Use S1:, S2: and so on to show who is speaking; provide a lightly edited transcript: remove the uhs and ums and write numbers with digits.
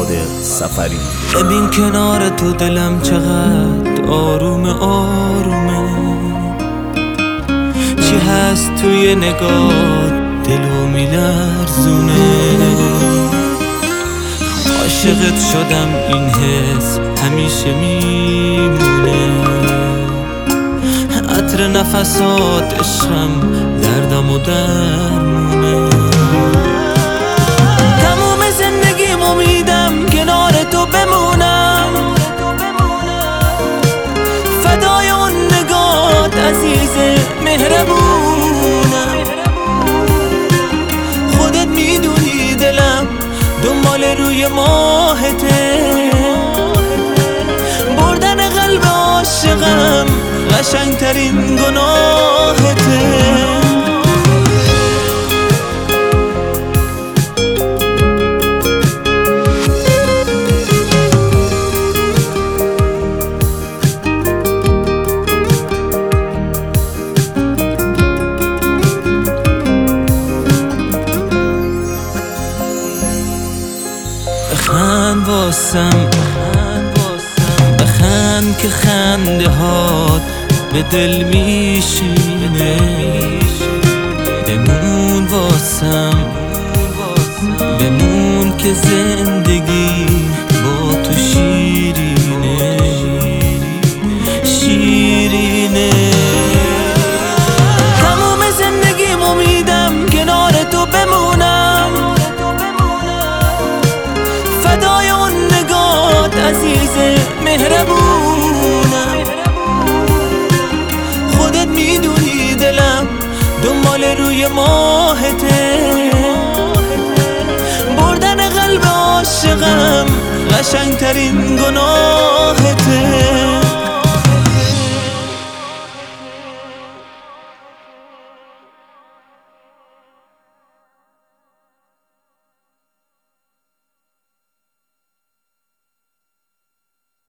S1: صادق سفری.
S2: ببین کنار تو دلم چقدر آروم آرومه، چی هست توی نگاه دلو میلرزونه. عاشقت شدم این حس همیشه میمونه، عطر نفسات عشقم دردم و درمونه. تموم زندگیم امیدم کنار تو بمونم، فدای اون نگات عزیز مهربونم. خودت میدونی دلم دنبال روی ماهته، بردن قلب عاشقم قشنگترین گناهته. بخند واسم، بخند که خنده هات به دل میشینه. بمون واسم، بمون که زندگی با تو شیرینه شیرینه. تموم زندگیم امیدم کنار تو بمونم، فدای اون نگات عزیز مهربونم. خودت میدونی دلم دنبال روی ماهته، بردن قلب عاشقم قشنگترین گناه